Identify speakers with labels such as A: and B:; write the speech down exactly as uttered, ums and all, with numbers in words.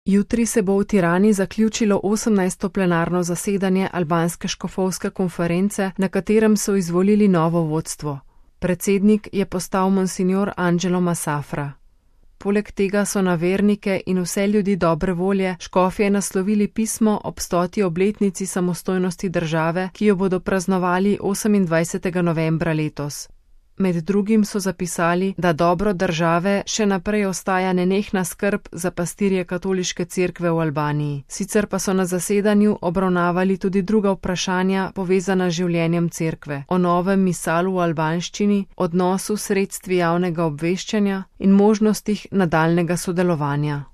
A: Jutri se bo v Tirani zaključilo osemnajsto plenarno zasedanje albanske škofovske konference, na katerem so izvolili novo vodstvo. Predsednik je postal monsignor Angelo Masafra. Poleg tega so na vernike in vse ljudi dobre volje škofje naslovili pismo ob stoti obletnici samostojnosti države, ki jo bodo praznovali osemindvajsetega novembra letos. Med drugim so zapisali, da dobro države še naprej ostaja nenehna skrb za pastirje katoliške cerkve v Albaniji. Sicer pa so na zasedanju obravnavali tudi druga vprašanja povezana z življenjem cerkve, o novem misalu v albanščini, odnosu s sredstvi javnega obveščanja in možnostih nadaljnega sodelovanja.